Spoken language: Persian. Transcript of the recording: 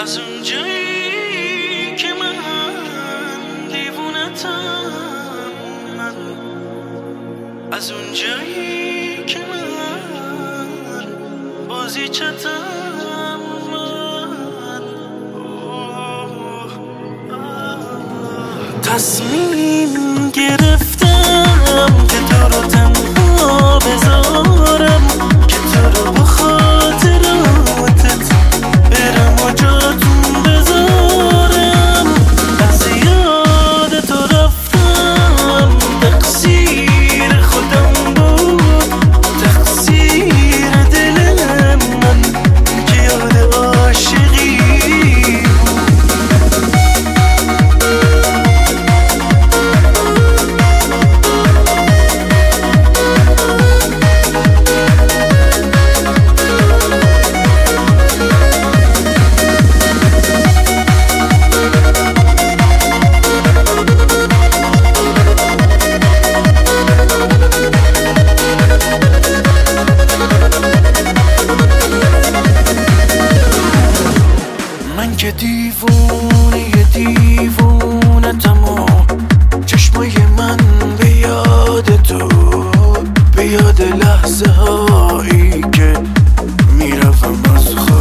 از اونجایی که من دیوونتم، از اونجایی که من بازیچتم، تصمیم گرفتم که تو رو تنها بذارم، که تو رو با خاطراتت برم و جاتون بذارم. از یاد تو رفتم، تقصیر خودم بود، تقصیر دل من که یاد عاشقی که دیوونتم و چشمای من به یاد تو، به یاد لحظه هایی که میروم از خود.